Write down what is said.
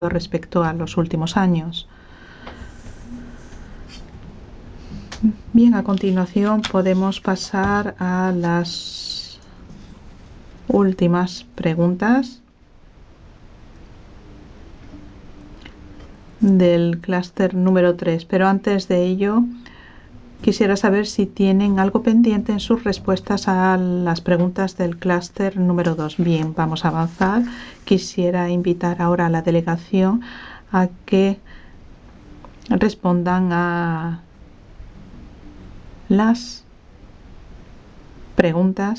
respecto a los últimos años. Bien, a continuación podemos pasar a las últimas preguntas del clúster número 3, pero antes de ello quisiera saber si tienen algo pendiente en sus respuestas a las preguntas del clúster número 2. Bien, vamos a avanzar. Quisiera invitar ahora a la delegación a que respondan a las preguntas